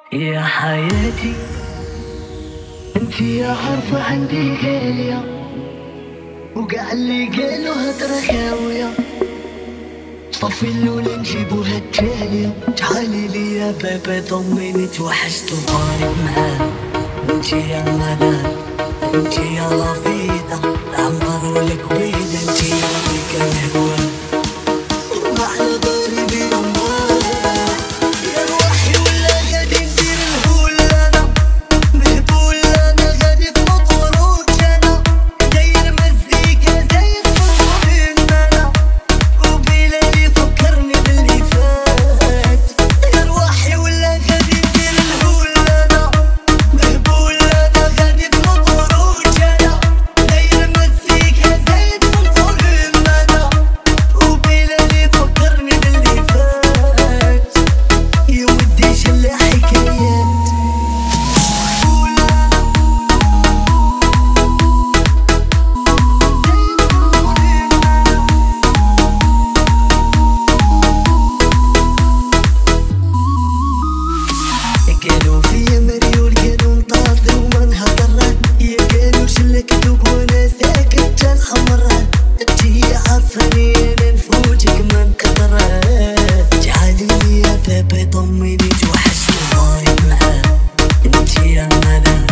يا حياتي انتي يا عارفة عندي غالية، وقع اللي قالوا هدرة خاوية. صفي الأولى نجيبوها التالية. تعالي لي يا بابا ضميني توحشت وطارق معاها. انتي يا ملال، انتي يا لافيدا، العنبر والكويد، انتي يا ذيك الهوى وعلى داري بيوم. يا روحي ولا غادي ندير الهول انا مهبول، انا غادي في مطروح انا داير مزيكا زايد في الطريق انا، وبلالي فكرني باللي فات. يا روحي ولا غادي ندير الهول انا مهبول، انا غادي في مطروح انا داير مزيكا زايد في الطريق انا، وبلالي فكرني باللي فات. يا ودي شل حكايات قالوا فيا مريول، قالوا نطاطي وما نهضر. يا قالوا شلك دوب وانا ساكت الحمران. انتي عارفاني انا نفوتك ما نقدر. تعالي لي يا بابا ضميني توحشت وطارق معاه. انتي يا ملال،